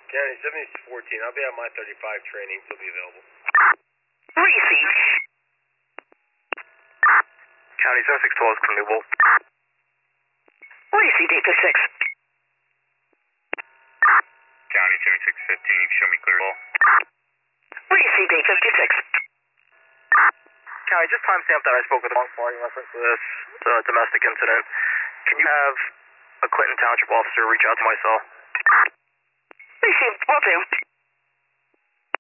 County 7014, I'll be at my 35 training, so be available. Receive. County 7612 is Cleanable. Receive 856. County 7615, show me clear. Receive 856. County, just timestamp that I spoke with the long flight in reference to this domestic incident. Can you have a Clinton Township officer reach out to my cell? Receive. Will do.